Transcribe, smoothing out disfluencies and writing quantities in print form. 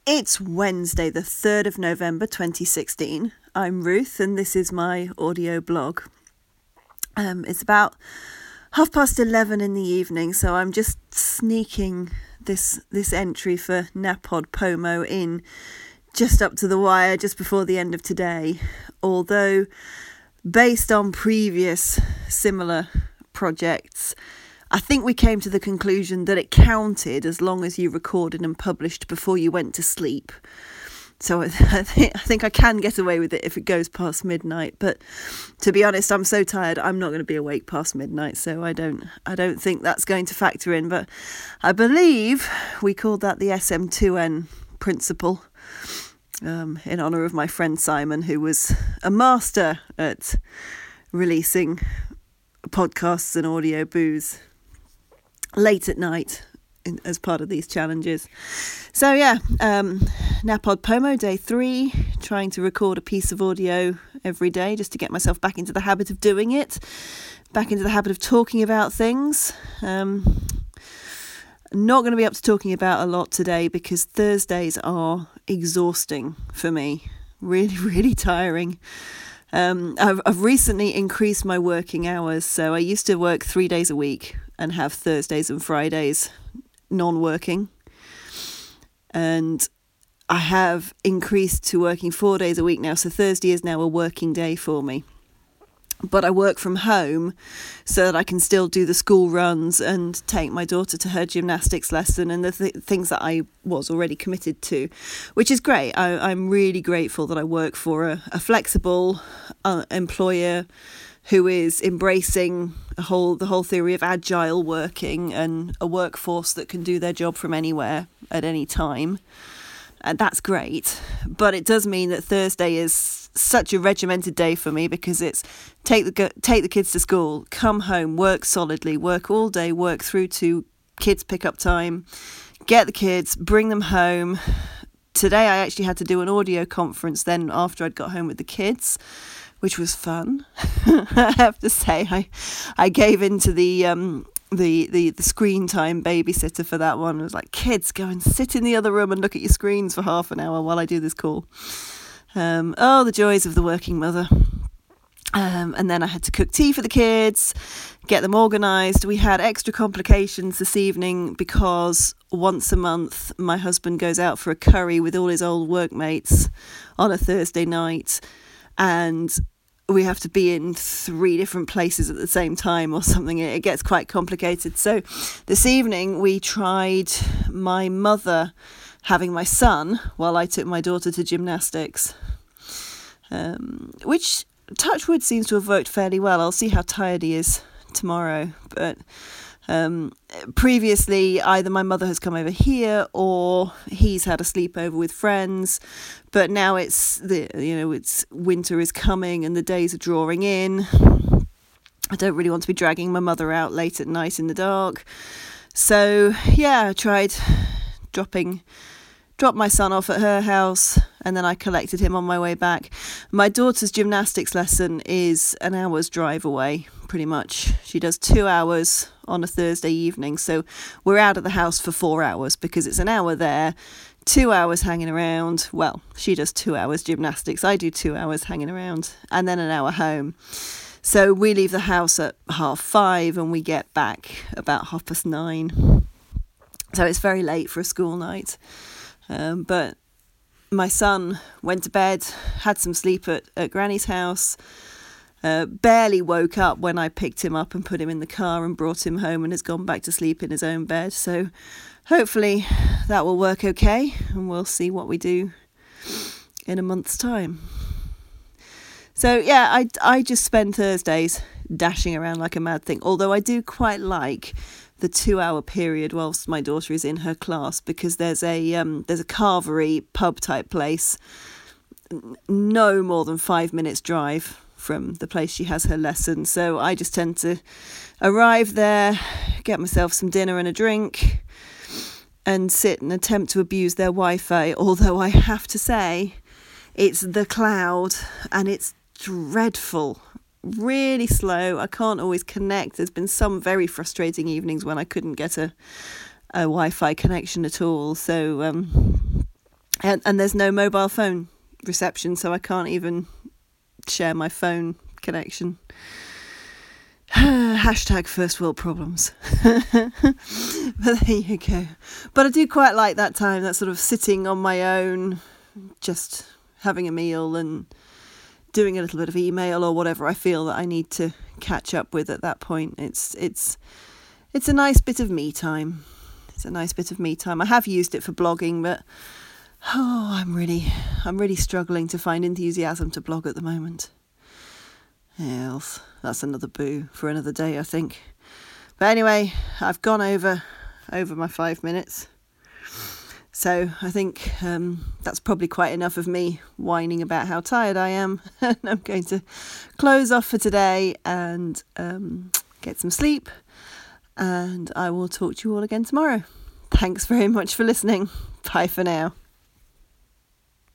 It's Wednesday, the 3rd of November 2016. I'm Ruth and this is my audio blog. It's about 11:30 in the evening, so I'm just sneaking this entry for NaPodPoMo in just up to the wire just before the end of today. Although, based on previous similar projects, I think we came to the conclusion that it counted as long as you recorded and published before you went to sleep. So I think I can get away with it if it goes past midnight. But to be honest, I'm so tired, I'm not going to be awake past midnight. So I don't think that's going to factor in. But I believe we called that the SM2N principle, in honour of my friend Simon, who was a master at releasing podcasts and audio boos late at night as part of these challenges. So NaPodPoMo day 3, trying to record a piece of audio every day just to get myself back into the habit of doing it, back into the habit of talking about things. Not going to be up to talking about a lot today because Thursdays are exhausting for me, really, really tiring. I've recently increased my working hours, so I used to work 3 days a week and have Thursdays and Fridays non-working, and I have increased to working 4 days a week now, so Thursday is now a working day for me. But I work from home so that I can still do the school runs and take my daughter to her gymnastics lesson and the things that I was already committed to, which is great. I'm really grateful that I work for a flexible employer who is embracing the whole theory of agile working and a workforce that can do their job from anywhere at any time. And that's great, but it does mean that Thursday is such a regimented day for me because it's take the kids to school, come home, work solidly, work all day, work through to kids pick up time, get the kids, bring them home. Today I actually had to do an audio conference then after I'd got home with the kids, which was fun. I have to say, I gave into the screen time babysitter for that one. It was like, kids, go and sit in the other room and look at your screens for half an hour while I do this call. The joys of the working mother. And then I had to cook tea for the kids, get them organised. We had extra complications this evening because once a month my husband goes out for a curry with all his old workmates on a Thursday night, and we have to be in 3 different places at the same time or something. It gets quite complicated. So this evening we tried my mother having my son while I took my daughter to gymnastics, which, touch wood, seems to have worked fairly well. I'll see how tired he is tomorrow. But previously, either my mother has come over here or he's had a sleepover with friends. But now it's winter is coming and the days are drawing in. I don't really want to be dragging my mother out late at night in the dark. So I tried dropped my son off at her house, and then I collected him on my way back. My daughter's gymnastics lesson is an hour's drive away, pretty much. She does 2 hours on a Thursday evening, so we're out of the house for 4 hours because it's an hour there, 2 hours hanging around. Well, she does 2 hours gymnastics, I do 2 hours hanging around, and then an hour home. So we leave the house at 5:30 and we get back about 9:30. So it's very late for a school night. But my son went to bed, had some sleep at Granny's house, barely woke up when I picked him up and put him in the car and brought him home, and has gone back to sleep in his own bed. So hopefully that will work okay, and we'll see what we do in a month's time. So I just spend Thursdays dashing around like a mad thing, although I do quite like the 2 hour period whilst my daughter is in her class, because there's a carvery pub type place no more than 5 minutes drive from the place she has her lesson. So I just tend to arrive there, get myself some dinner and a drink, and sit and attempt to abuse their Wi-Fi, although I have to say it's the cloud and it's dreadful. Really slow. I can't always connect. There's been some very frustrating evenings when I couldn't get a Wi-Fi connection at all. So And there's no mobile phone reception, so I can't even share my phone connection. Hashtag first world problems. But there you go. But I do quite like that time, that sort of sitting on my own, just having a meal and doing a little bit of email or whatever I feel that I need to catch up with at that point. It's a nice bit of me time. It's a nice bit of me time. I have used it for blogging, but I'm really struggling to find enthusiasm to blog at the moment. Else, that's another boo for another day, I think. But anyway, I've gone over my 5 minutes. So I think that's probably quite enough of me whining about how tired I am. I'm going to close off for today and get some sleep. And I will talk to you all again tomorrow. Thanks very much for listening. Bye for now.